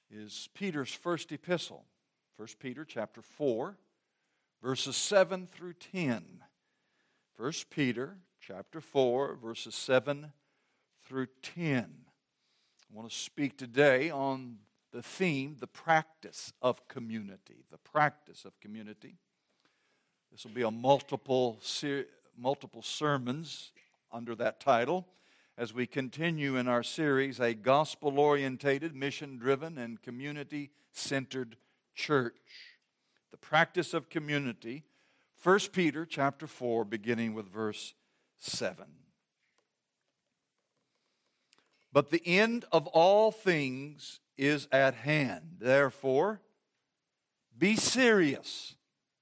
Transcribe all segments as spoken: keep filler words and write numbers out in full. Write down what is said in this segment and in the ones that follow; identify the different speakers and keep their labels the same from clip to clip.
Speaker 1: is Peter's first epistle. First Peter chapter four, verses seven through ten. First Peter chapter four, verses seven through ten. I want to speak today on the theme, the practice of community. The practice of community. This will be a multiple, ser- multiple sermons under that title as we continue in our series, A Gospel-Orientated, Mission-Driven, and Community-Centered Church. The practice of community. First Peter chapter four, beginning with verse seven. But the end of all things is at hand. Therefore, be serious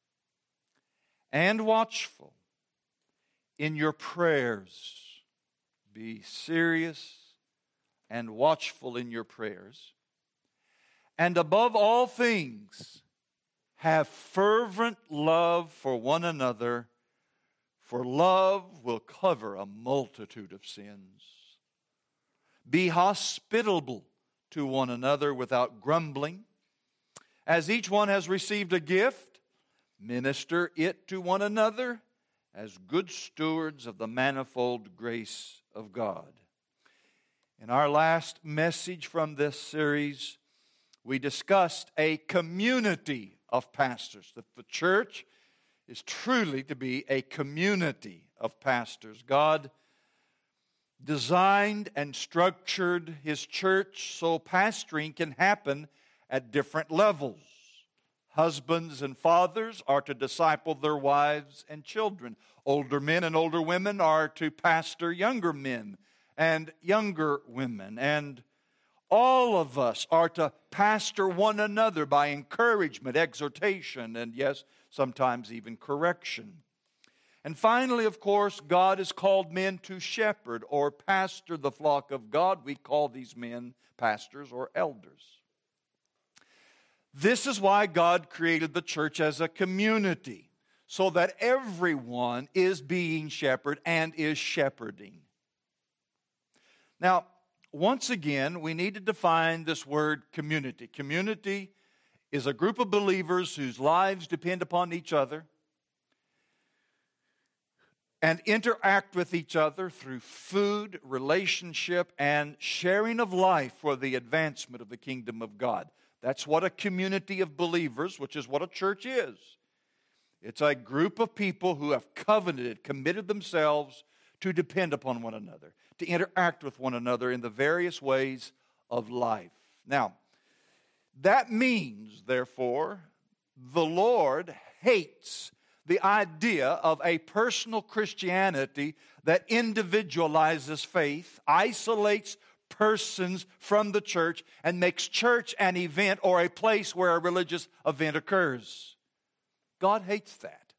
Speaker 1: and watchful in your prayers. Be serious and watchful in your prayers. And above all things, have fervent love for one another, for love will cover a multitude of sins. Be hospitable to one another without grumbling. As each one has received a gift, minister it to one another as good stewards of the manifold grace of God. In our last message from this series, we discussed a community of pastors, that the church is truly to be a community of pastors. God designed and structured His church so pastoring can happen at different levels. Husbands and fathers are to disciple their wives and children. Older men and older women are to pastor younger men and younger women. And all of us are to pastor one another by encouragement, exhortation, and yes, sometimes even correction. And finally, of course, God has called men to shepherd or pastor the flock of God. We call these men pastors or elders. This is why God created the church as a community, so that everyone is being shepherded and is shepherding. Now, once again, we need to define this word community. Community is a group of believers whose lives depend upon each other and interact with each other through food, relationship, and sharing of life for the advancement of the kingdom of God. That's what a community of believers, which is what a church is. It's a group of people who have covenanted, committed themselves to depend upon one another, to interact with one another in the various ways of life. Now, that means, therefore, the Lord hates the idea of a personal Christianity that individualizes faith, isolates persons from the church, and makes church an event or a place where a religious event occurs. God hates that.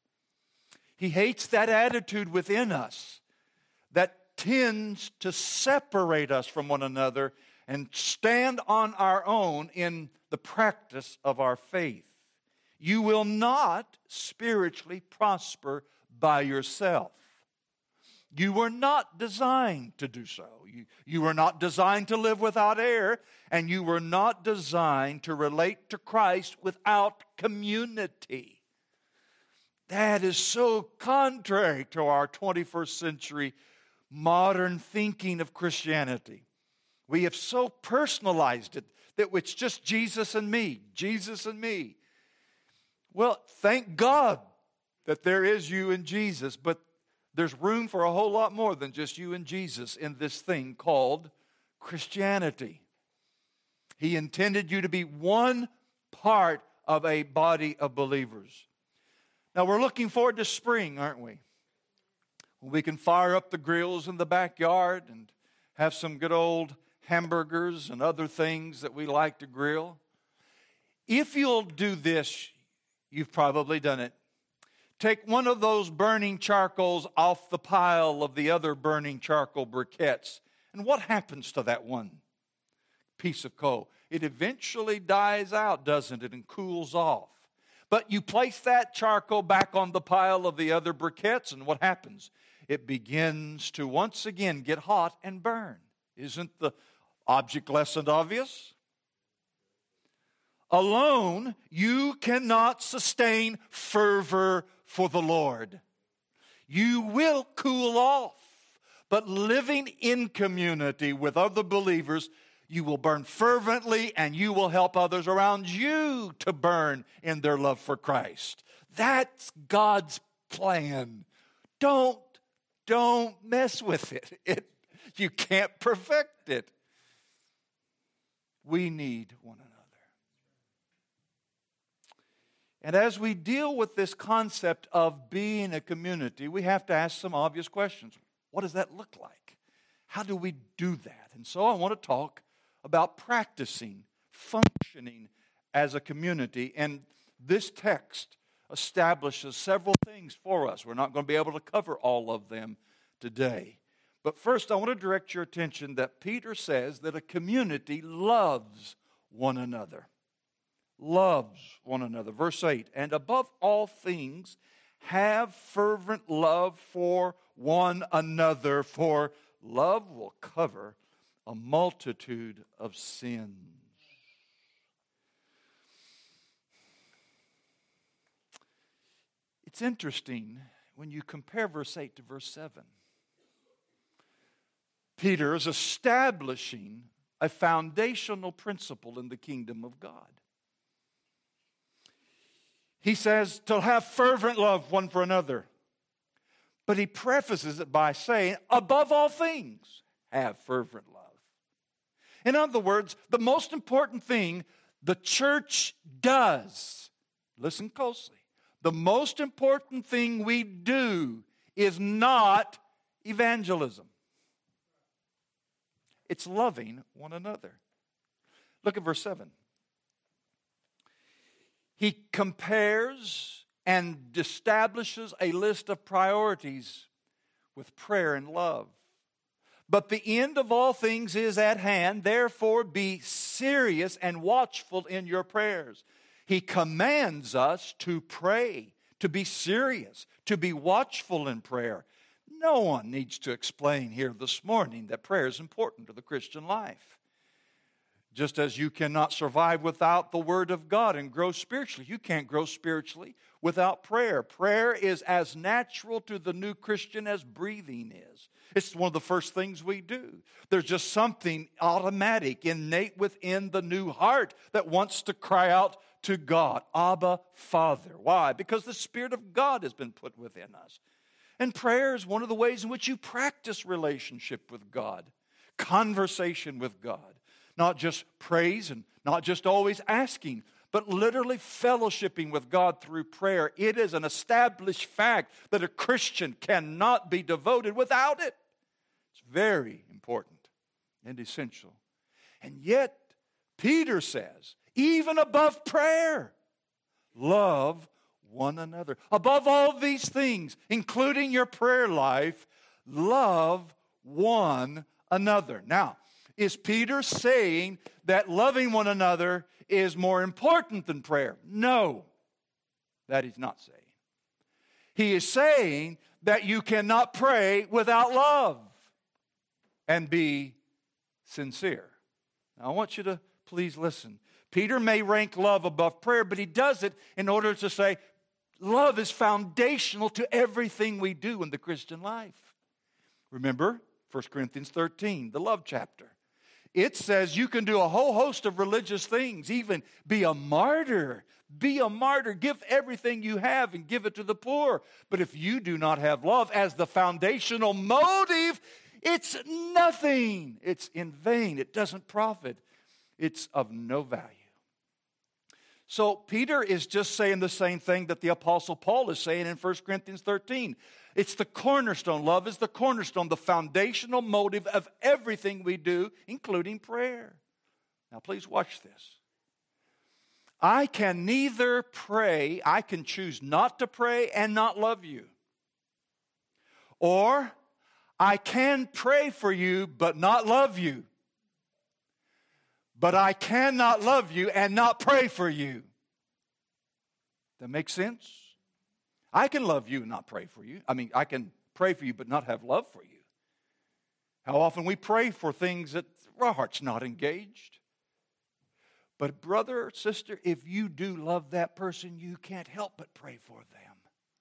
Speaker 1: He hates that attitude within us that tends to separate us from one another and stand on our own in the practice of our faith. You will not spiritually prosper by yourself. You were not designed to do so. You, you were not designed to live without air, and you were not designed to relate to Christ without community. That is so contrary to our twenty-first century modern thinking of Christianity. We have so personalized it that it's just Jesus and me, Jesus and me. Well, thank God that there is you and Jesus, but there's room for a whole lot more than just you and Jesus in this thing called Christianity. He intended you to be one part of a body of believers. Now, we're looking forward to spring, aren't we? When we can fire up the grills in the backyard and have some good old hamburgers and other things that we like to grill. If you'll do this, you've probably done it. Take one of those burning charcoals off the pile of the other burning charcoal briquettes. And what happens to that one piece of coal? It eventually dies out, doesn't it, and cools off. But you place that charcoal back on the pile of the other briquettes, and what happens? It begins to once again get hot and burn. Isn't the object lesson obvious? Alone, you cannot sustain fervor for the Lord. You will cool off. But living in community with other believers, you will burn fervently and you will help others around you to burn in their love for Christ. That's God's plan. Don't, don't mess with it. It you can't perfect it. We need one another. And as we deal with this concept of being a community, we have to ask some obvious questions. What does that look like? How do we do that? And so I want to talk about practicing, functioning as a community. And this text establishes several things for us. We're not going to be able to cover all of them today. But first, I want to direct your attention that Peter says that a community loves one another. Loves one another. Verse eight, and above all things, have fervent love for one another, for love will cover a multitude of sins. It's interesting when you compare verse eight to verse seven. Peter is establishing a foundational principle in the kingdom of God. He says to have fervent love one for another. But he prefaces it by saying, above all things, have fervent love. In other words, the most important thing the church does, listen closely, the most important thing we do is not evangelism. It's loving one another. Look at verse seven. He compares and establishes a list of priorities with prayer and love. But the end of all things is at hand, therefore be serious and watchful in your prayers. He commands us to pray, to be serious, to be watchful in prayer. No one needs to explain here this morning that prayer is important to the Christian life. Just as you cannot survive without the Word of God and grow spiritually, you can't grow spiritually without prayer. Prayer is as natural to the new Christian as breathing is. It's one of the first things we do. There's just something automatic, innate within the new heart that wants to cry out to God, Abba, Father. Why? Because the Spirit of God has been put within us. And prayer is one of the ways in which you practice relationship with God, conversation with God. Not just praise and not just always asking, but literally fellowshipping with God through prayer. It is an established fact that a Christian cannot be devoted without it. It's very important and essential. And yet, Peter says, even above prayer, love one another. Above all these things, including your prayer life, love one another. Now, is Peter saying that loving one another is more important than prayer? No, that he's not saying. He is saying that you cannot pray without love and be sincere. Now, I want you to please listen. Peter may rank love above prayer, but he does it in order to say love is foundational to everything we do in the Christian life. Remember First Corinthians thirteen, the love chapter. It says you can do a whole host of religious things, even be a martyr. Be a martyr. Give everything you have and give it to the poor. But if you do not have love as the foundational motive, it's nothing. It's in vain. It doesn't profit. It's of no value. So Peter is just saying the same thing that the Apostle Paul is saying in First Corinthians thirteen. It's the cornerstone. Love is the cornerstone, the foundational motive of everything we do, including prayer. Now, please watch this. I can neither pray, I can choose not to pray and not love you. Or I can pray for you but not love you. But I cannot love you and not pray for you. That makes sense? I can love you and not pray for you. I mean, I can pray for you but not have love for you. How often we pray for things that our heart's not engaged. But brother or sister, if you do love that person, you can't help but pray for them.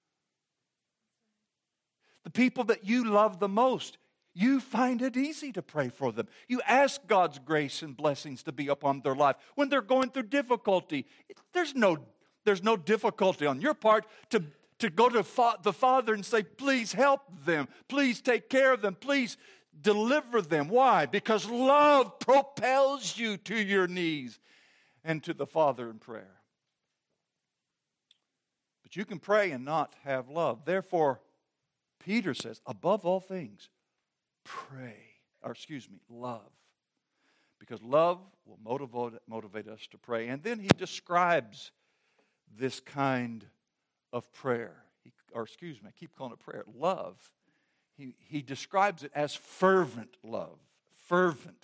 Speaker 1: The people that you love the most, you find it easy to pray for them. You ask God's grace and blessings to be upon their life. When they're going through difficulty, there's no, there's no difficulty on your part to, to go to fa- the Father and say, please help them. Please take care of them. Please deliver them. Why? Because love propels you to your knees and to the Father in prayer. But you can pray and not have love. Therefore, Peter says, above all things, pray, or excuse me, love. Because love will motivate, motivate us to pray. And then he describes this kind of prayer. He, or excuse me, I keep calling it prayer. Love. He, he describes it as fervent love. Fervent.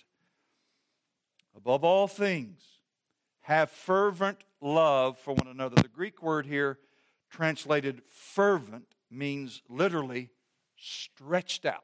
Speaker 1: Above all things, have fervent love for one another. The Greek word here, translated fervent, means literally stretched out.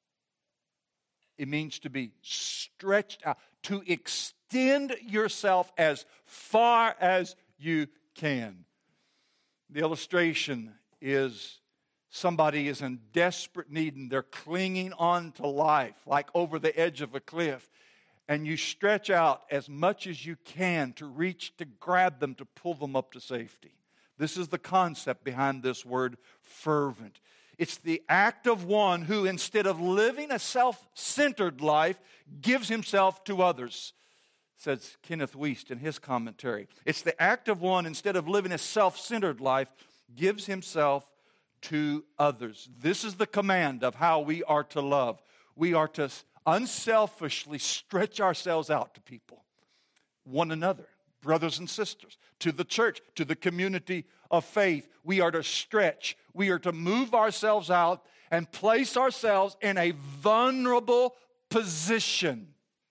Speaker 1: It means to be stretched out, to extend yourself as far as you can. The illustration is somebody is in desperate need and they're clinging on to life like over the edge of a cliff. And you stretch out as much as you can to reach, to grab them, to pull them up to safety. This is the concept behind this word fervent. It's the act of one who, instead of living a self-centered life, gives himself to others, says Kenneth Wuest in his commentary. It's the act of one, instead of living a self-centered life, gives himself to others. This is the command of how we are to love. We are to unselfishly stretch ourselves out to people, one another, brothers and sisters, to the church, to the community of faith. We are to stretch. We are to move ourselves out and place ourselves in a vulnerable position.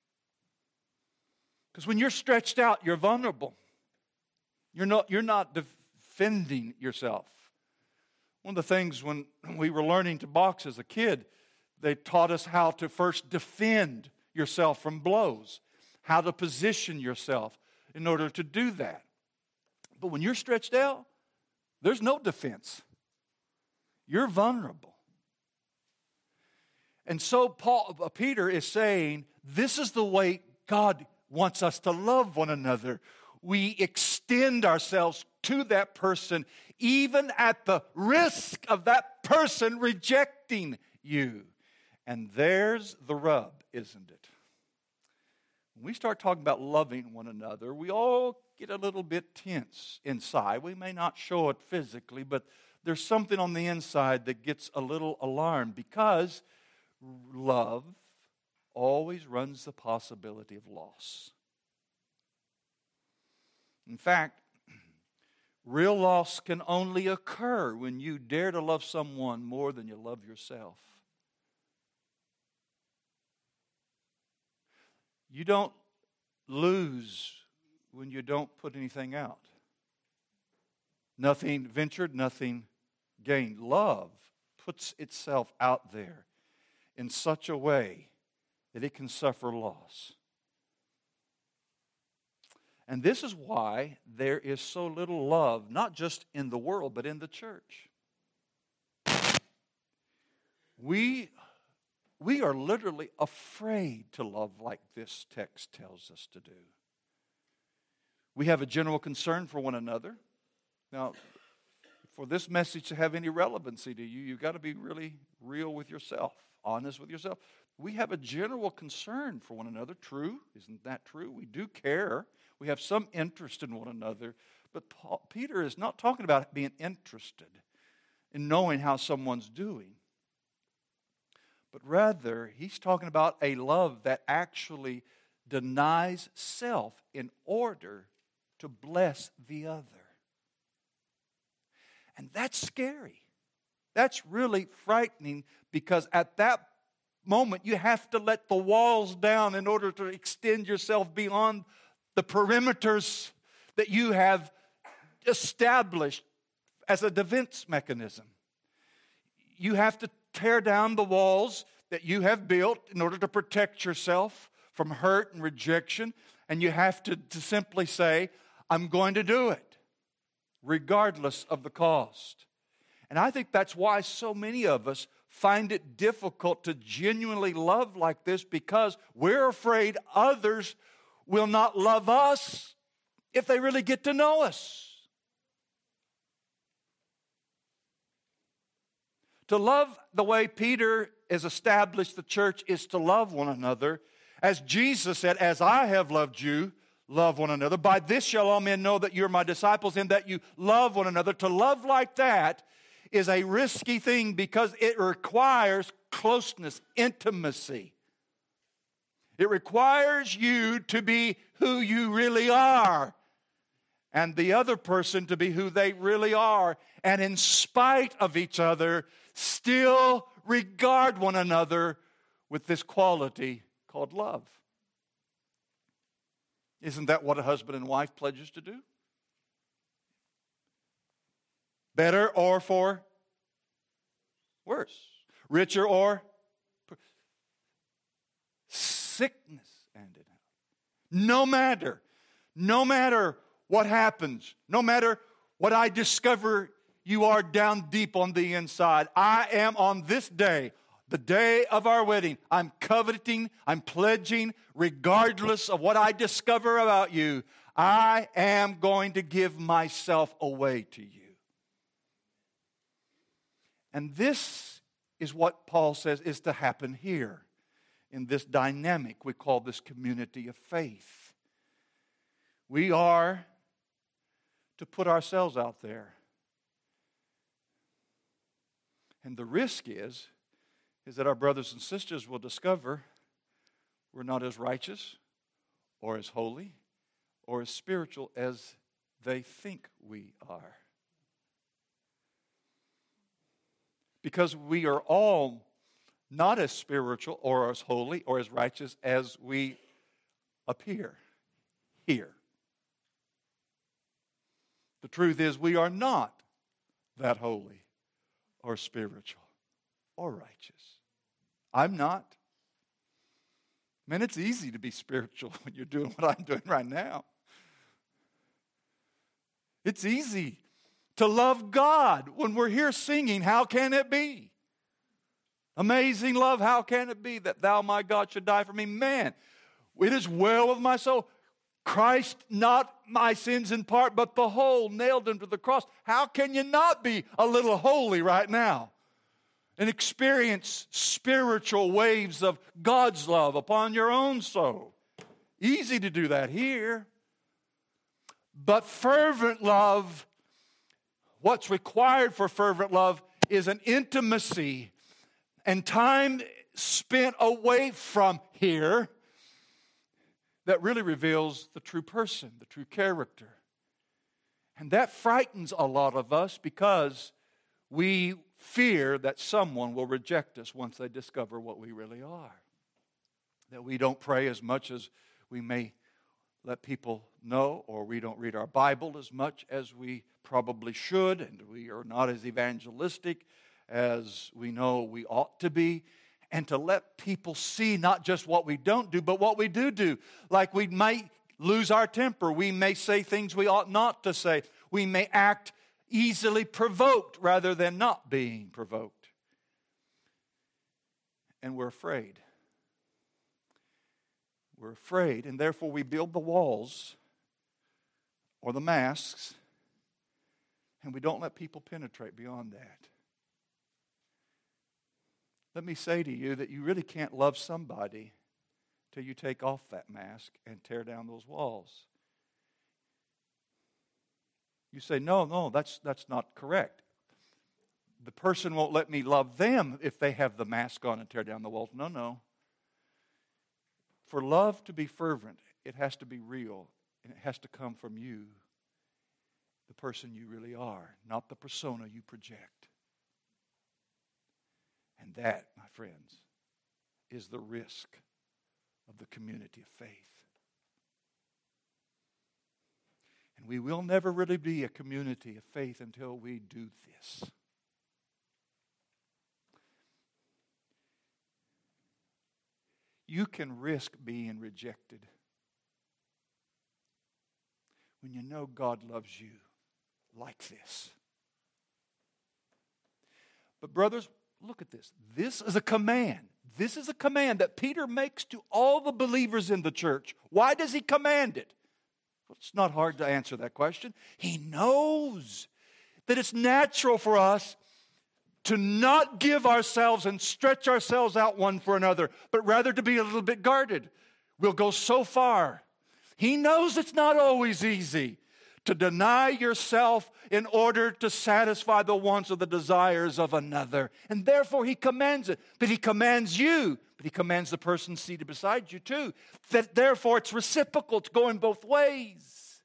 Speaker 1: Because when you're stretched out, you're vulnerable. You're not, you're not defending yourself. One of the things when we were learning to box as a kid, they taught us how to first defend yourself from blows, how to position yourself in order to do that. But when you're stretched out, there's no defense. You're vulnerable. And so Paul, uh, Peter is saying, this is the way God wants us to love one another. We extend ourselves to that person, even at the risk of that person rejecting you. And there's the rub, isn't it? When we start talking about loving one another, we all get a little bit tense inside. We may not show it physically, but there's something on the inside that gets a little alarmed, because love always runs the possibility of loss. In fact, real loss can only occur when you dare to love someone more than you love yourself. You don't lose when you don't put anything out. Nothing ventured, nothing gained. Love puts itself out there in such a way that it can suffer loss. And this is why there is so little love, not just in the world, but in the church. We We are literally afraid to love like this text tells us to do. We have a general concern for one another. Now, for this message to have any relevancy to you, you've got to be really real with yourself, honest with yourself. We have a general concern for one another. True, isn't that true? We do care. We have some interest in one another. But Paul, Peter is not talking about being interested in knowing how someone's doing. But rather, he's talking about a love that actually denies self in order to bless the other. And that's scary. That's really frightening, because at that moment you have to let the walls down in order to extend yourself beyond the perimeters that you have established as a defense mechanism. You have to tear down the walls that you have built in order to protect yourself from hurt and rejection. And you have to, to simply say, I'm going to do it, regardless of the cost. And I think that's why so many of us find it difficult to genuinely love like this, because we're afraid others will not love us if they really get to know us. To love the way Peter has established the church is to love one another. As Jesus said, as I have loved you, love one another. By this shall all men know that you're my disciples, in that you love one another. To love like that is a risky thing because it requires closeness, intimacy. It requires you to be who you really are, and the other person to be who they really are. And in spite of each other, still regard one another with this quality called love. Isn't that what a husband and wife pledges to do? Better or for worse? Richer or sickness and in health. No matter, no matter what happens, no matter what I discover you are down deep on the inside, I am on this day, the day of our wedding, I'm coveting, I'm pledging, regardless of what I discover about you, I am going to give myself away to you. And this is what Paul says is to happen here in this dynamic we call this community of faith. We are to put ourselves out there. And the risk is, is that our brothers and sisters will discover we're not as righteous or as holy or as spiritual as they think we are. Because we are all not as spiritual or as holy or as righteous as we appear here. The truth is, we are not that holy or spiritual or righteous. I'm not. Man, it's easy to be spiritual when you're doing what I'm doing right now. It's easy to love God when we're here singing, how can it be? Amazing love, how can it be that thou, my God, should die for me? Man, it is well with my soul. Christ, not my sins in part, but the whole, nailed him to the cross. How can you not be a little holy right now and experience spiritual waves of God's love upon your own soul? Easy to do that here. But fervent love, what's required for fervent love is an intimacy and time spent away from here that really reveals the true person, the true character. And that frightens a lot of us because we fear that someone will reject us once they discover what we really are. That we don't pray as much as we may let people know, or we don't read our Bible as much as we probably should, and we are not as evangelistic as we know we ought to be. And to let people see not just what we don't do, but what we do do. Like we might lose our temper. We may say things we ought not to say. We may act easily provoked rather than not being provoked. And we're afraid. We're afraid, and therefore we build the walls or the masks, and we don't let people penetrate beyond that. Let me say to you that you really can't love somebody till you take off that mask and tear down those walls. You say, no, no, that's, that's not correct. The person won't let me love them if they have the mask on and tear down the walls. No, no. For love to be fervent, it has to be real, and it has to come from you, the person you really are, not the persona you project. And that, my friends, is the risk of the community of faith. And we will never really be a community of faith until we do this. You can risk being rejected when you know God loves you like this. But brothers, look at this. This is a command. This is a command that Peter makes to all the believers in the church. Why does he command it? Well, it's not hard to answer that question. He knows that it's natural for us to not give ourselves and stretch ourselves out one for another, but rather to be a little bit guarded. We'll go so far. He knows it's not always easy to deny yourself in order to satisfy the wants or the desires of another. And therefore he commands it. But he commands you, but he commands the person seated beside you too. That therefore it's reciprocal, it's going both ways.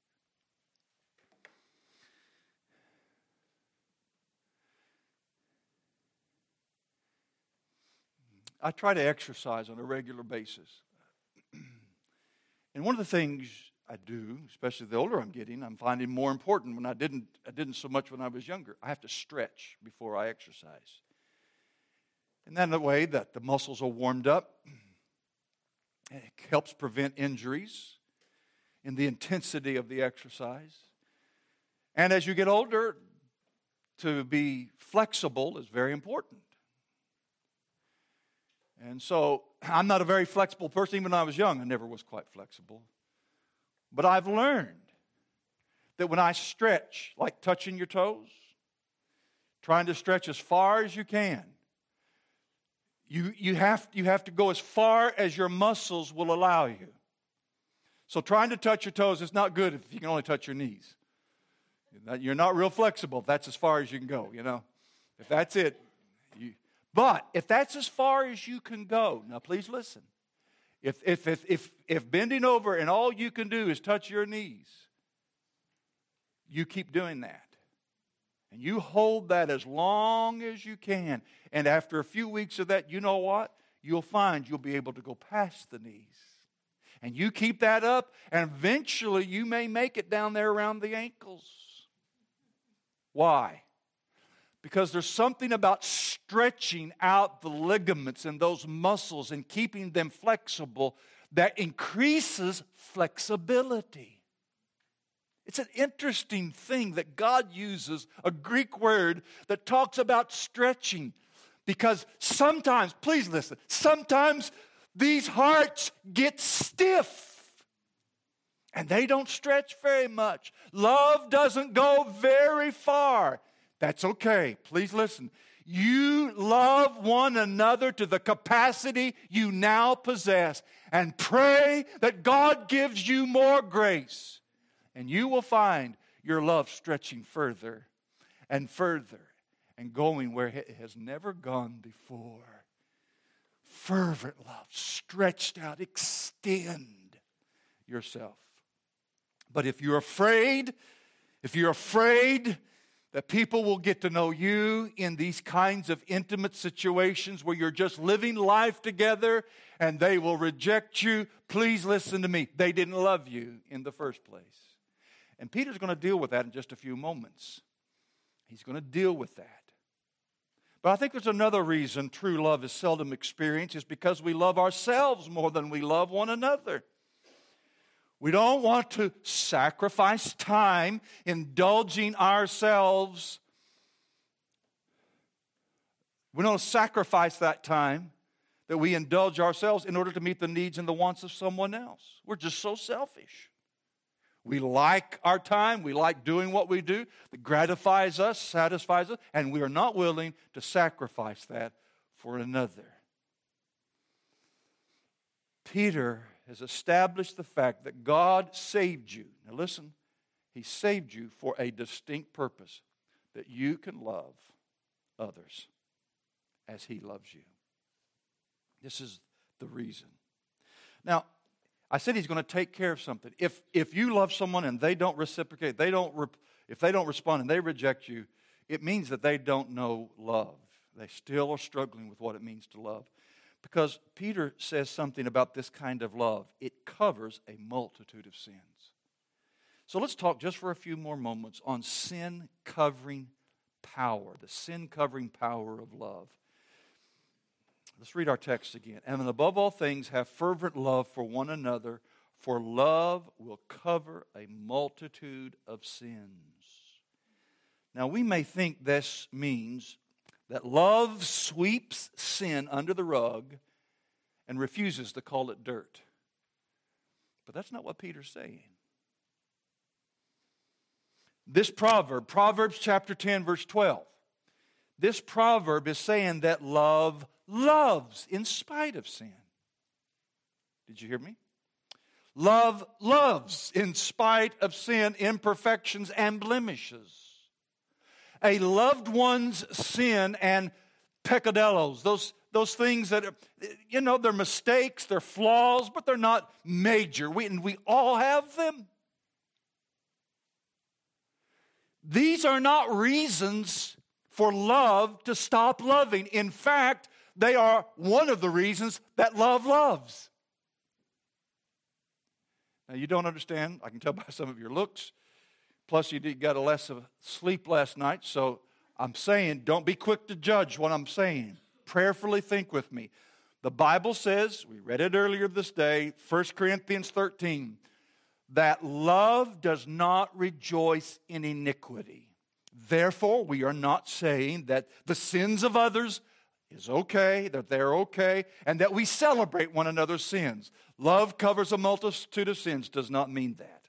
Speaker 1: I try to exercise on a regular basis. And one of the things I do, especially the older I'm getting, I'm finding more important when I didn't I didn't so much when I was younger. I have to stretch before I exercise. And then the way that the muscles are warmed up, it helps prevent injuries in the intensity of the exercise. And as you get older, to be flexible is very important. And so I'm not a very flexible person. Even when I was young, I never was quite flexible. But I've learned that when I stretch, like touching your toes, trying to stretch as far as you can, you, you, have, you have to go as far as your muscles will allow you. So trying to touch your toes is not good if you can only touch your knees. You're not real flexible if that's as far as you can go, you know. If that's it, you... But if that's as far as you can go, now please listen. If, if, if, if, if bending over and all you can do is touch your knees, you keep doing that. And you hold that as long as you can. And after a few weeks of that, you know what? You'll find you'll be able to go past the knees. And you keep that up, and eventually you may make it down there around the ankles. Why? Because there's something about stretching out the ligaments and those muscles and keeping them flexible that increases flexibility. It's an interesting thing that God uses a Greek word that talks about stretching. Because sometimes, please listen, sometimes these hearts get stiff. And they don't stretch very much. Love doesn't go very far. That's okay. Please listen. You love one another to the capacity you now possess, and pray that God gives you more grace. And you will find your love stretching further and further and going where it has never gone before. Fervent love, stretched out, extend yourself. But if you're afraid, if you're afraid that people will get to know you in these kinds of intimate situations where you're just living life together and they will reject you, please listen to me. They didn't love you in the first place. And Peter's going to deal with that in just a few moments. He's going to deal with that. But I think there's another reason true love is seldom experienced is because we love ourselves more than we love one another. We don't want to sacrifice time indulging ourselves. We don't sacrifice that time that we indulge ourselves in order to meet the needs and the wants of someone else. We're just so selfish. We like our time. We like doing what we do that gratifies us, satisfies us, and we are not willing to sacrifice that for another. Peter has established the fact that God saved you. Now listen, He saved you for a distinct purpose, that you can love others as He loves you. This is the reason. Now, I said He's going to take care of something. If if you love someone and they don't reciprocate, they don't re- if they don't respond and they reject you, it means that they don't know love. They still are struggling with what it means to love. Because Peter says something about this kind of love. It covers a multitude of sins. So let's talk just for a few more moments on sin-covering power, the sin-covering power of love. Let's read our text again. And above all things, have fervent love for one another, For love will cover a multitude of sins. Now, we may think this means that love sweeps sin under the rug and refuses to call it dirt. But that's not what Peter's saying. This proverb, Proverbs chapter ten, verse twelve, this proverb is saying that love loves in spite of sin. Did you hear me? Love loves in spite of sin, imperfections, and blemishes. A loved one's sin and peccadillos, those, those things that, are, you know, they're mistakes, they're flaws, but they're not major. We, and we all have them. These are not reasons for love to stop loving. In fact, they are one of the reasons that love loves. Now, you don't understand. I can tell by some of your looks. Plus, you got a less of sleep last night. So I'm saying, don't be quick to judge what I'm saying. Prayerfully think with me. The Bible says, we read it earlier this day, First Corinthians thirteen, that love does not rejoice in iniquity. Therefore, we are not saying that the sins of others is okay, that they're okay, and that we celebrate one another's sins. Love covers a multitude of sins does not mean that.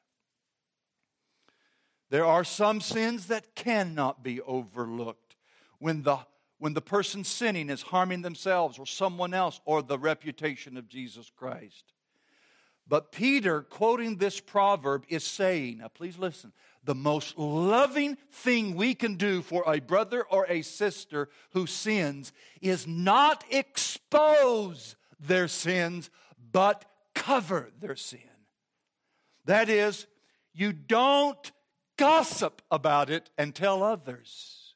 Speaker 1: There are some sins that cannot be overlooked when the, when the person sinning is harming themselves or someone else or the reputation of Jesus Christ. But Peter, quoting this proverb, is saying, now please listen, the most loving thing we can do for a brother or a sister who sins is not expose their sins, but cover their sin. That is, you don't gossip about it and tell others.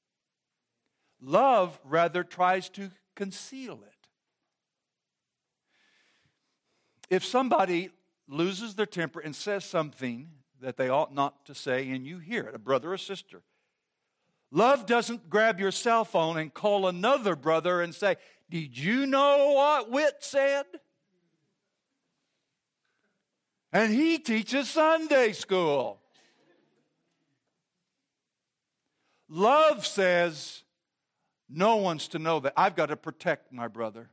Speaker 1: Love rather tries to conceal it. If somebody loses their temper and says something that they ought not to say, and you hear it, a brother or sister, love doesn't grab your cell phone and call another brother and say, did you know what Whit said? And he teaches Sunday school. Love says, no one's to know that. I've got to protect my brother.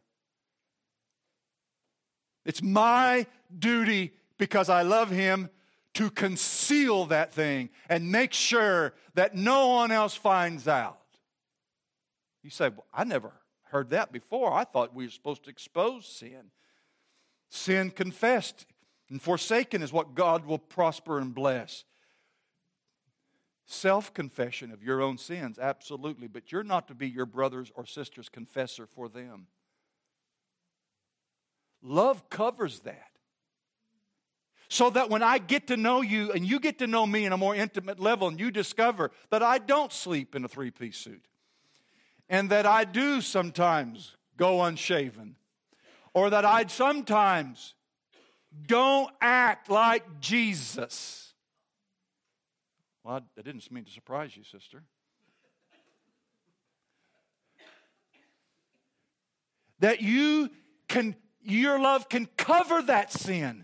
Speaker 1: It's my duty, because I love him, to conceal that thing and make sure that no one else finds out. You say, well, I never heard that before. I thought we were supposed to expose sin. Sin confessed and forsaken is what God will prosper and bless. Self-confession of your own sins, absolutely, but you're not to be your brother's or sister's confessor for them. Love covers that. So that when I get to know you and you get to know me in a more intimate level and you discover that I don't sleep in a three-piece suit and that I do sometimes go unshaven or that I sometimes don't act like Jesus. Well, I didn't mean to surprise you, sister. That you can, your love can cover that sin.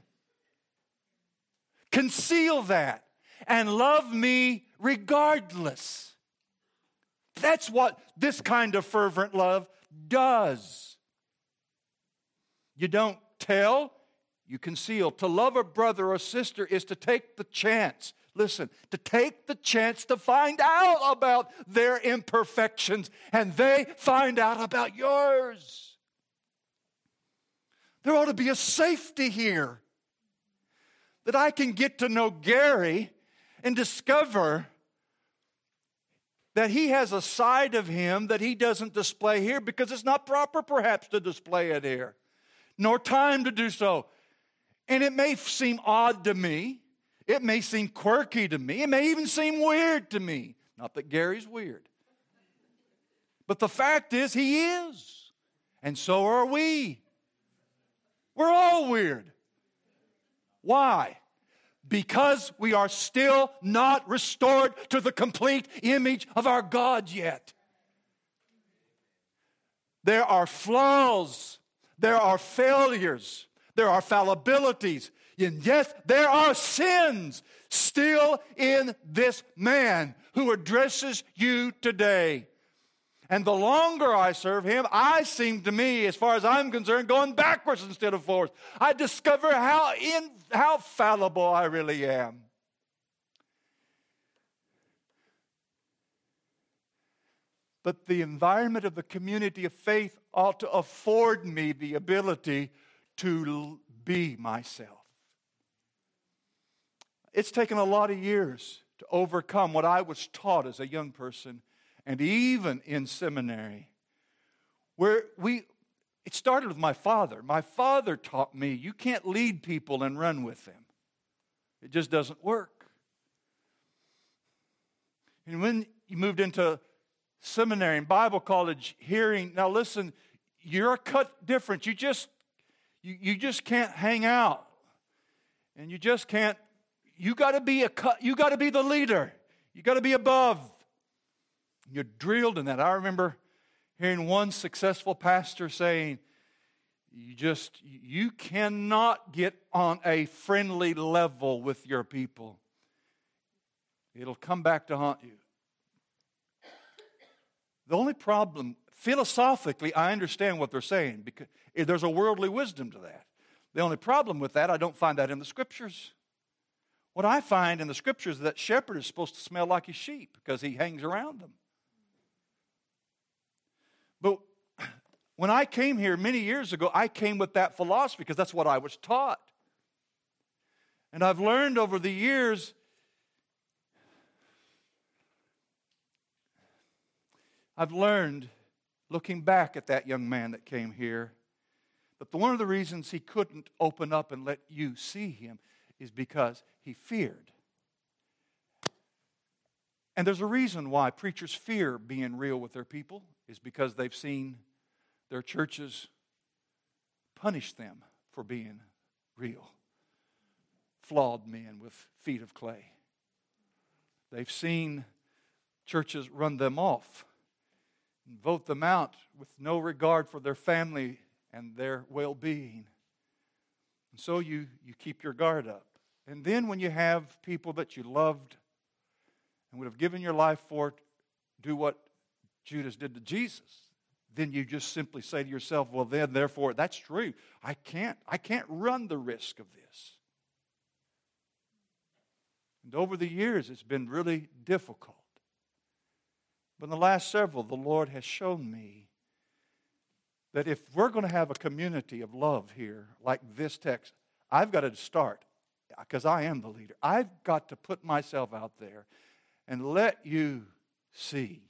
Speaker 1: Conceal that and love me regardless. That's what this kind of fervent love does. You don't tell, you conceal. To love a brother or sister is to take the chance, listen, to take the chance to find out about their imperfections and they find out about yours. There ought to be a safety here. That I can get to know Gary and discover that he has a side of him that he doesn't display here because it's not proper perhaps to display it here, nor time to do so. And it may seem odd to me. It may seem quirky to me. It may even seem weird to me. Not that Gary's weird. But the fact is he is. And so are we. We're all weird. Why? Because we are still not restored to the complete image of our God yet. There are flaws. There are failures. There are fallibilities. And yes, there are sins still in this man who addresses you today. And the longer I serve him, I seem to me, as far as I'm concerned, going backwards instead of forwards. I discover how in, how fallible I really am. But the environment of the community of faith ought to afford me the ability to be myself. It's taken a lot of years to overcome what I was taught as a young person and even in seminary, where we, it started with my father. My father taught me you can't lead people and run with them. It just doesn't work. And when you moved into seminary and Bible college, hearing, now listen, you're a cut different. You just, you, you just can't hang out. And you just can't, you got to be a cut, you got to be the leader. You got to be above. You're drilled in that. I remember hearing one successful pastor saying, you just, you cannot get on a friendly level with your people. It'll come back to haunt you. The only problem, philosophically, I understand what they're saying because there's a worldly wisdom to that. The only problem with that, I don't find that in the Scriptures. What I find in the Scriptures is that shepherd is supposed to smell like his sheep because he hangs around them. But when I came here many years ago, I came with that philosophy because that's what I was taught. And I've learned over the years, I've learned, looking back at that young man that came here, that one of the reasons he couldn't open up and let you see him is because he feared. And there's a reason why preachers fear being real with their people, is because they've seen their churches punish them for being real. Flawed men with feet of clay. They've seen churches run them off and vote them out with no regard for their family and their well-being. And so you, you keep your guard up. And then when you have people that you loved and would have given your life for, do what Judas did to Jesus, then you just simply say to yourself, well then, therefore, that's true. I can't, I can't run the risk of this. And over the years, it's been really difficult. But in the last several, the Lord has shown me that if we're going to have a community of love here, like this text, I've got to start, because I am the leader. I've got to put myself out there and let you see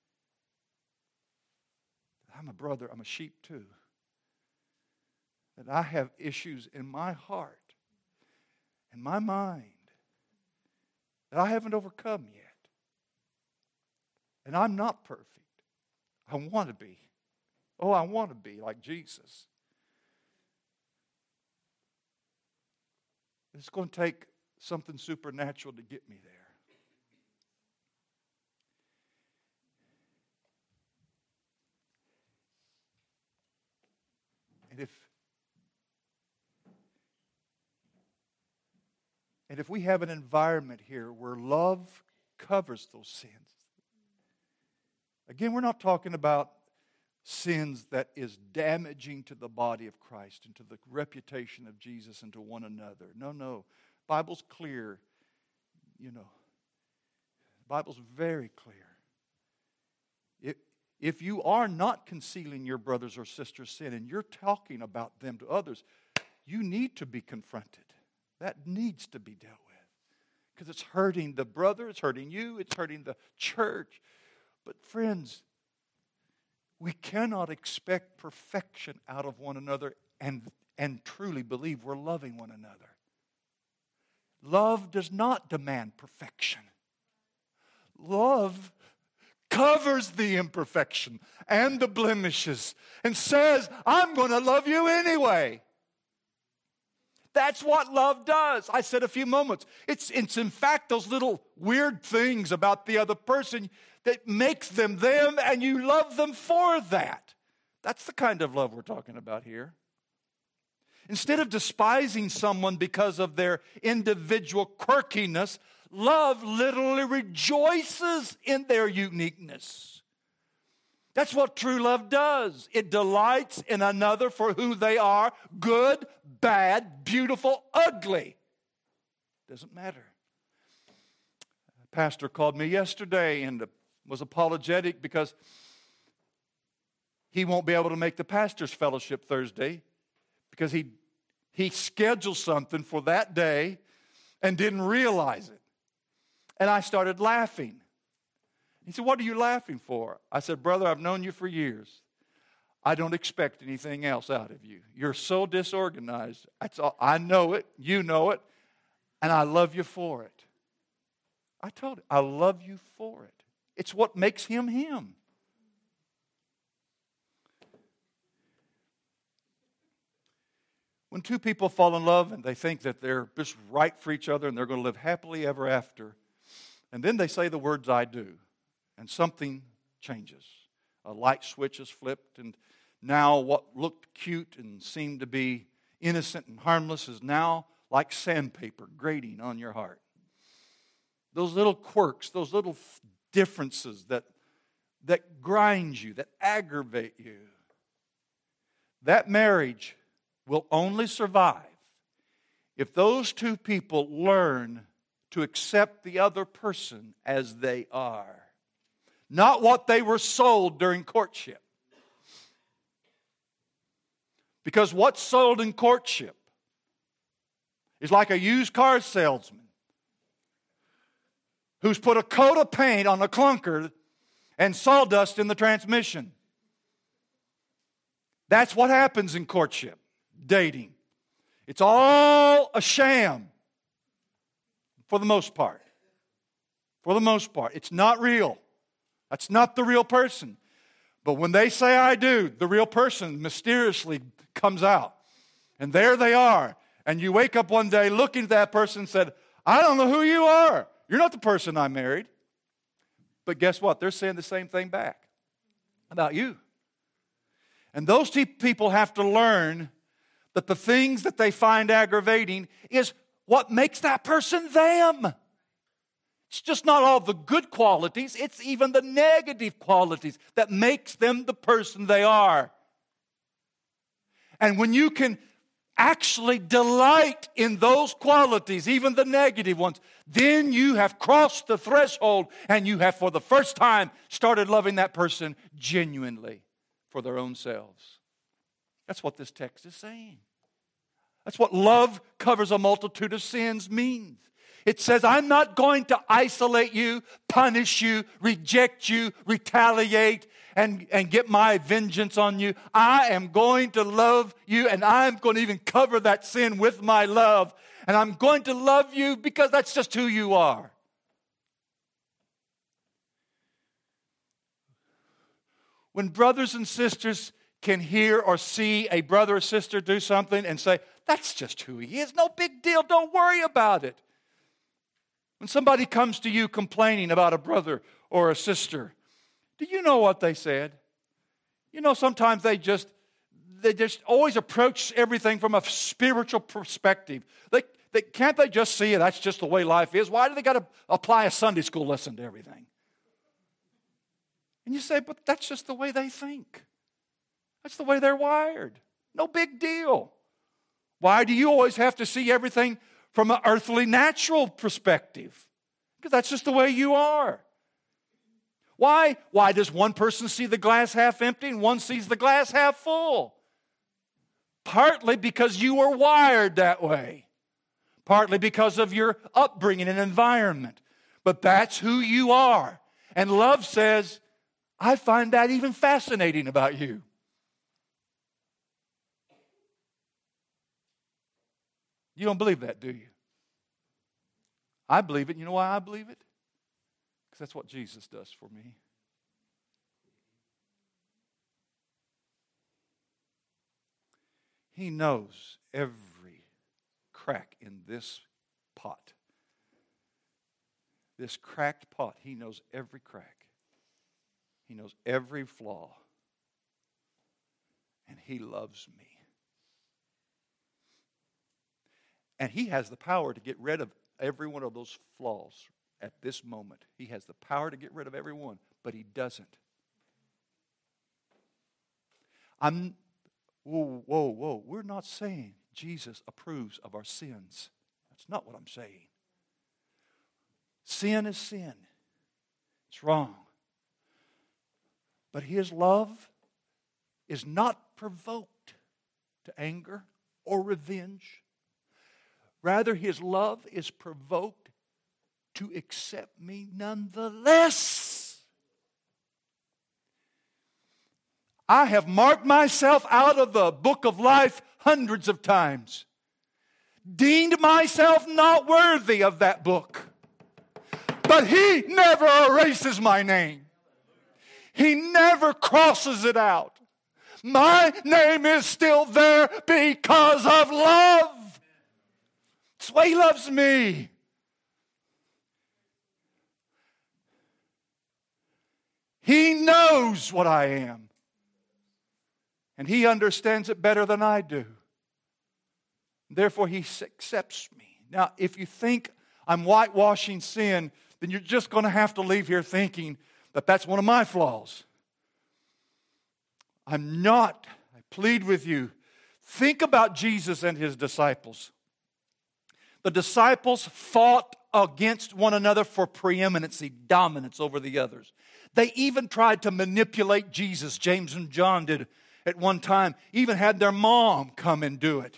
Speaker 1: that I'm a brother, I'm a sheep too. That I have issues in my heart, in my mind, that I haven't overcome yet. And I'm not perfect. I want to be. Oh, I want to be like Jesus. It's going to take something supernatural to get me there. And if, and if we have an environment here where love covers those sins, again, we're not talking about sins that is damaging to the body of Christ and to the reputation of Jesus and to one another. No, no. Bible's clear. You know, the Bible's very clear. If, if you are not concealing your brother's or sister's sin and you're talking about them to others, you need to be confronted. That needs to be dealt with. Because it's hurting the brother, it's hurting you, it's hurting the church. But friends, we cannot expect perfection out of one another and, and truly believe we're loving one another. Love does not demand perfection. Love covers the imperfection and the blemishes and says, I'm going to love you anyway. That's what love does. I said a few moments. It's, it's in fact those little weird things about the other person that makes them them, and you love them for that. That's the kind of love we're talking about here. Instead of despising someone because of their individual quirkiness, love literally rejoices in their uniqueness. That's what true love does. It delights in another for who they are, good, bad, beautiful, ugly. Doesn't matter. A pastor called me yesterday and was apologetic because he won't be able to make the pastor's fellowship Thursday because he, he scheduled something for that day and didn't realize it. And I started laughing. He said, "What are you laughing for?" I said, "Brother, I've known you for years. I don't expect anything else out of you. You're so disorganized. That's all. I know it. You know it. And I love you for it." I told him, I love you for it. It's what makes him him. When two people fall in love and they think that they're just right for each other and they're going to live happily ever after, and then they say the words "I do," and something changes. A light switch is flipped, and now what looked cute and seemed to be innocent and harmless is now like sandpaper grating on your heart. Those little quirks, those little differences that, that grind you, that aggravate you. That marriage will only survive if those two people learn to accept the other person as they are. Not what they were sold during courtship. Because what's sold in courtship is like a used car salesman who's put a coat of paint on a clunker and sawdust in the transmission. That's what happens in courtship, dating. It's all a sham for the most part. For the most part. It's not real. That's not the real person. But when they say "I do," the real person mysteriously comes out. And there they are. And you wake up one day looking at that person and said, "I don't know who you are. You're not the person I married." But guess what? They're saying the same thing back about you. And those two people have to learn that the things that they find aggravating is what makes that person them. It's just not all the good qualities, it's even the negative qualities that makes them the person they are. And when you can actually delight in those qualities, even the negative ones, then you have crossed the threshold and you have for the first time started loving that person genuinely for their own selves. That's what this text is saying. That's what love covers a multitude of sins means. It says, I'm not going to isolate you, punish you, reject you, retaliate, and, and get my vengeance on you. I am going to love you, and I'm going to even cover that sin with my love. And I'm going to love you because that's just who you are. When brothers and sisters can hear or see a brother or sister do something and say, that's just who he is, no big deal, don't worry about it. When somebody comes to you complaining about a brother or a sister, do you know what they said? You know, sometimes they just they just always approach everything from a spiritual perspective. They, they can't they just see it? That's just the way life is. Why do they got to apply a Sunday school lesson to everything? And you say, but that's just the way they think. That's the way they're wired. No big deal. Why do you always have to see everything from an earthly, natural perspective? Because that's just the way you are. Why? Why does one person see the glass half empty and one sees the glass half full? Partly because you were wired that way. Partly because of your upbringing and environment. But that's who you are. And love says, I find that even fascinating about you. You don't believe that, do you? I believe it. You know why I believe it? Because that's what Jesus does for me. He knows every crack in this pot. This cracked pot, He knows every crack. He knows every flaw. And He loves me. And He has the power to get rid of every one of those flaws at this moment. He has the power to get rid of every one, but He doesn't. I'm, whoa, whoa, whoa. We're not saying Jesus approves of our sins. That's not what I'm saying. Sin is sin. It's wrong. But His love is not provoked to anger or revenge. Rather, His love is provoked to accept me nonetheless. I have marked myself out of the book of life hundreds of times, deemed myself not worthy of that book. But He never erases my name. He never crosses it out. My name is still there because of love. That's why He loves me. He knows what I am. And He understands it better than I do. Therefore, He accepts me. Now, if you think I'm whitewashing sin, then you're just going to have to leave here thinking that that's one of my flaws. I'm not. I plead with you. Think about Jesus and His disciples. The disciples fought against one another for preeminency, dominance over the others. They even tried to manipulate Jesus. James and John did at one time. Even had their mom come and do it.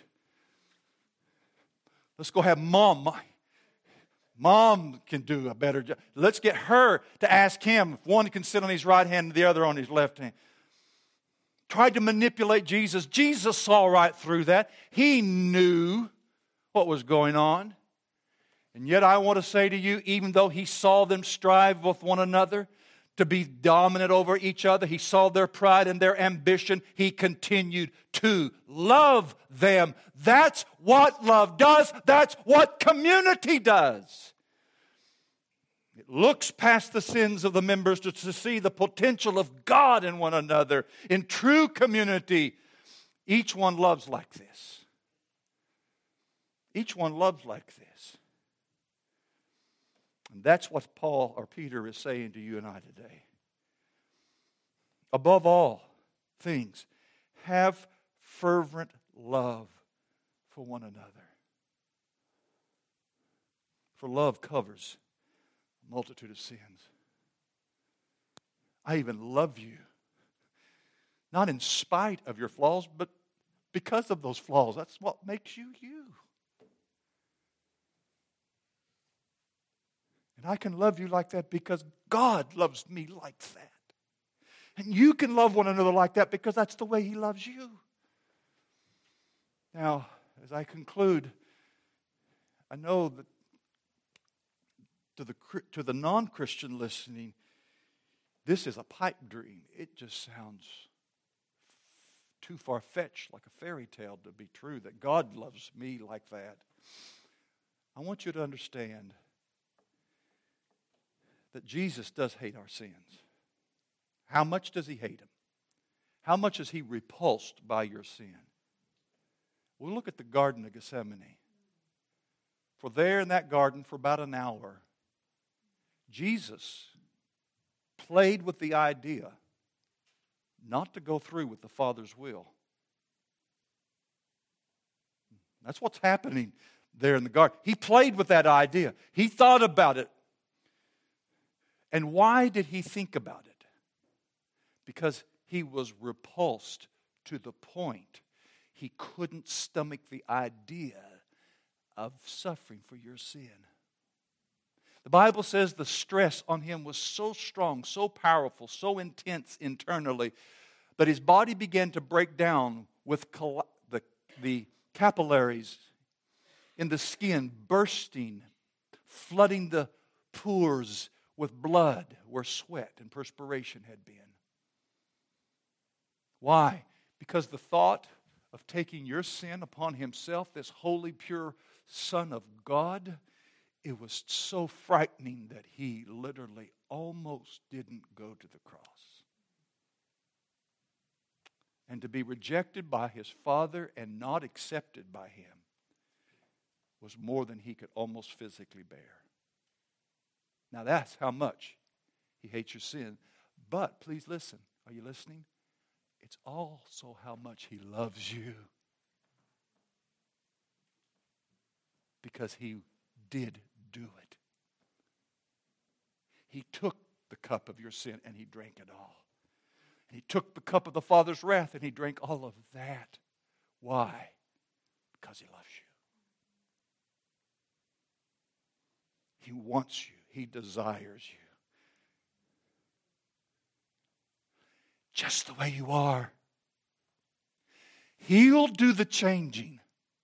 Speaker 1: Let's go have mom. Mom can do a better job. Let's get her to ask Him if one can sit on His right hand and the other on His left hand. Tried to manipulate Jesus. Jesus saw right through that. He knew what was going on. And yet I want to say to you, even though He saw them strive with one another to be dominant over each other, He saw their pride and their ambition, He continued to love them. That's what love does. That's what community does. It looks past the sins of the members to, to see the potential of God in one another. In true community, each one loves like this. Each one loves like this. And that's what Paul or Peter is saying to you and I today. Above all things, have fervent love for one another. For love covers a multitude of sins. I even love you. Not in spite of your flaws, but because of those flaws. That's what makes you you. And I can love you like that because God loves me like that. And you can love one another like that because that's the way He loves you. Now, as I conclude, I know that to the, to the non-Christian listening, this is a pipe dream. It just sounds too far-fetched, like a fairy tale to be true, that God loves me like that. I want you to understand that Jesus does hate our sins. How much does He hate them? How much is He repulsed by your sin? We'll look at the Garden of Gethsemane. For there in that garden for about an hour, Jesus played with the idea not to go through with the Father's will. That's what's happening there in the garden. He played with that idea. He thought about it. And why did He think about it? Because He was repulsed to the point He couldn't stomach the idea of suffering for your sin. The Bible says the stress on Him was so strong, so powerful, so intense internally that His body began to break down with the, the capillaries in the skin bursting, flooding the pores with blood where sweat and perspiration had been. Why? Because the thought of taking your sin upon Himself, this holy, pure Son of God, it was so frightening that He literally almost didn't go to the cross. And to be rejected by His Father and not accepted by Him was more than he could almost physically bear. Now that's how much he hates your sin. But please listen. Are you listening? It's also how much he loves you. Because he did do it. He took the cup of your sin and he drank it all. He took the cup of the Father's wrath and he drank all of that. Why? Because he loves you. He wants you. He desires you. Just the way you are. He'll do the changing.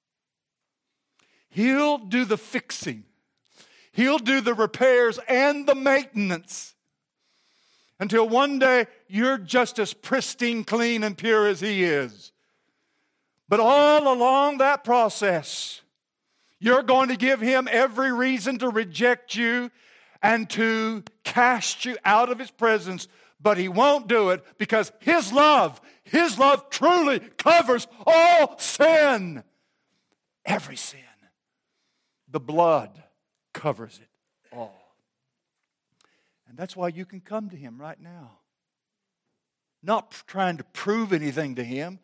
Speaker 1: He'll do the fixing. He'll do the repairs and the maintenance. Until one day you're just as pristine, clean, and pure as He is. But all along that process, you're going to give Him every reason to reject you and to cast you out of His presence. But He won't do it because His love, His love truly covers all sin. Every sin. The blood covers it all. And that's why you can come to Him right now. Not trying to prove anything to Him.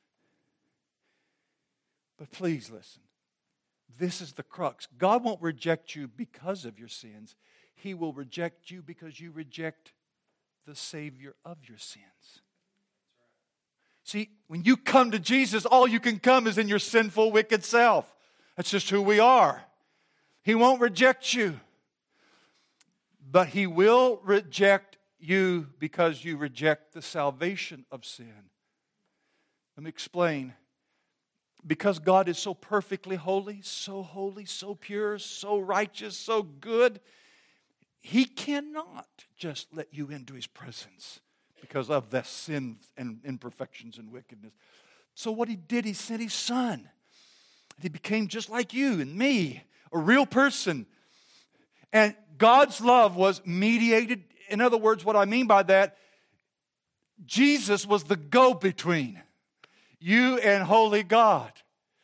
Speaker 1: But please listen. This is the crux. God won't reject you because of your sins. He will reject you because you reject the Savior of your sins. See, when you come to Jesus, all you can come is in your sinful, wicked self. That's just who we are. He won't reject you. But He will reject you because you reject the salvation of sin. Let me explain. Because God is so perfectly holy, so holy, so pure, so righteous, so good, He cannot just let you into His presence because of the sins and imperfections and wickedness. So what He did, He sent His Son. He became just like you and me, a real person. And God's love was mediated. In other words, what I mean by that, Jesus was the go-between. You and holy God.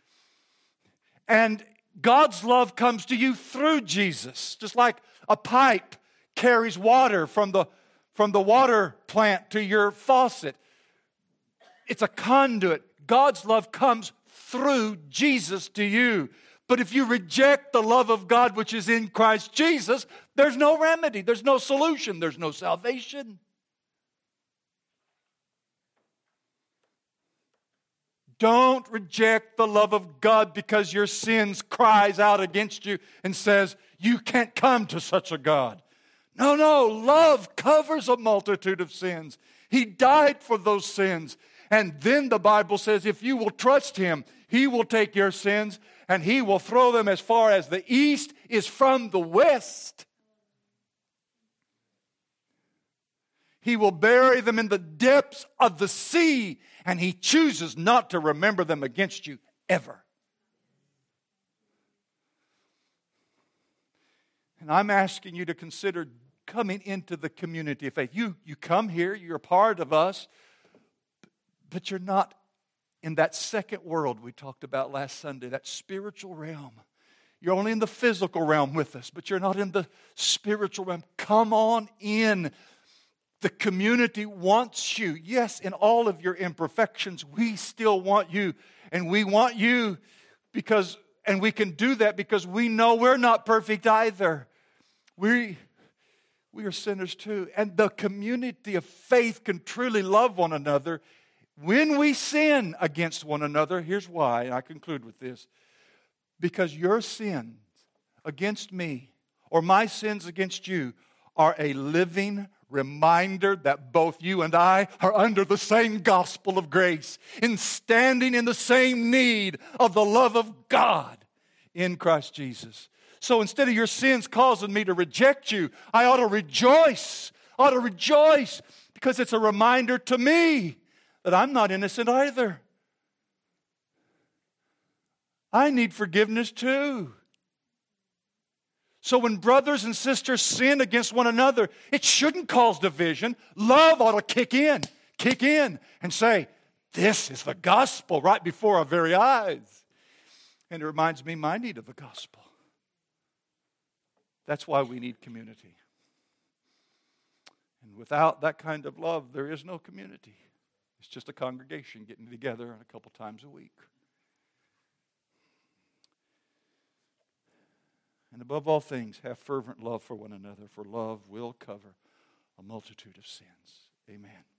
Speaker 1: And God's love comes to you through Jesus. Just like a pipe carries water from the, from the water plant to your faucet. It's a conduit. God's love comes through Jesus to you. But if you reject the love of God which is in Christ Jesus, there's no remedy, there's no solution, there's no salvation. Don't reject the love of God because your sins cries out against you and says, you can't come to such a God. No, no, love covers a multitude of sins. He died for those sins. And then the Bible says if you will trust Him, He will take your sins and He will throw them as far as the east is from the west. He will bury them in the depths of the sea, and He chooses not to remember them against you ever. And I'm asking you to consider coming into the community of faith. You, you come here, you're a part of us, but you're not in that second world we talked about last Sunday, that spiritual realm. You're only in the physical realm with us, but you're not in the spiritual realm. Come on in. The community wants you. Yes, in all of your imperfections, we still want you. And we want you because, and we can do that because we know we're not perfect either. We, we are sinners too. And the community of faith can truly love one another. When we sin against one another, here's why, and I conclude with this. Because your sins against me, or my sins against you, are a living reminder that both you and I are under the same gospel of grace, in standing in the same need of the love of God in Christ Jesus. So instead of your sins causing me to reject you, I ought to rejoice. I ought to rejoice because it's a reminder to me that I'm not innocent either. I need forgiveness too. So when brothers and sisters sin against one another, it shouldn't cause division. Love ought to kick in, kick in and say, this is the gospel right before our very eyes. And it reminds me my need of the gospel. That's why we need community. And without that kind of love, there is no community. It's just a congregation getting together a couple times a week. And above all things, have fervent love for one another, for love will cover a multitude of sins. Amen.